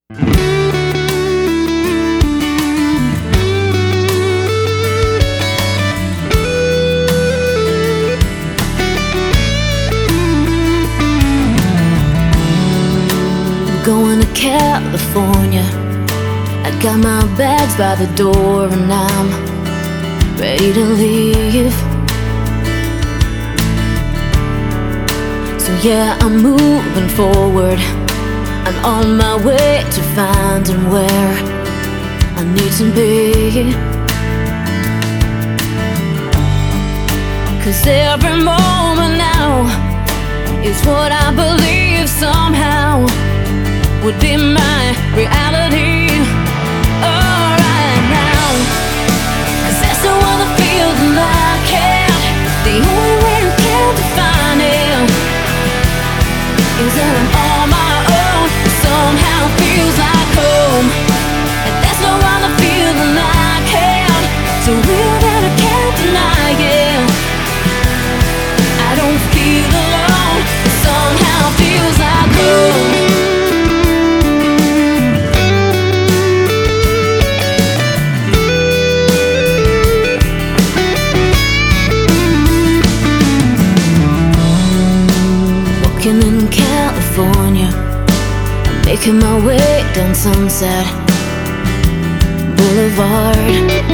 Going to California. I got my bags by the door and I'm ready to leave. So yeah, I'm moving forward. I'm on my way to finding where I need to be. 'Cause every moment now is what I believe somehow would be my reality. Alright now, 'cause that's the other feeling I can't. The only way I can define it is that I'm on my own. It somehow feels like home, and there's no other feeling I can. So real that I can't deny it. I don't feel alone. It somehow feels like home. In California, I'm making my way down Sunset Boulevard.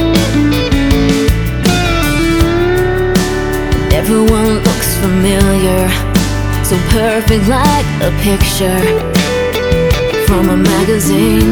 And everyone looks familiar, so perfect like a picture from a magazine.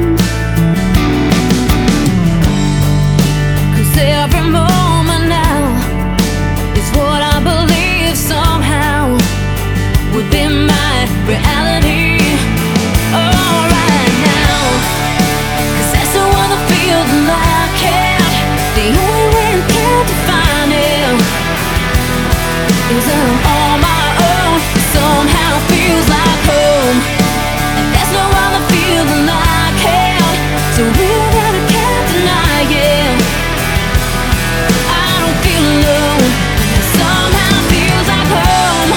'Cause every moment now is what I believe somehow would be my reality. Alright now, 'cause that's the other feeling I can't. The only way I can define it is that I'm on my own. It somehow feels like home, and there's no other feeling I can. So real that I can't deny it. I don't feel alone. It somehow feels like home.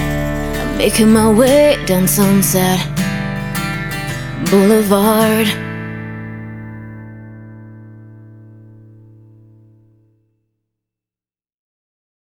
Making my way down Sunset Boulevard.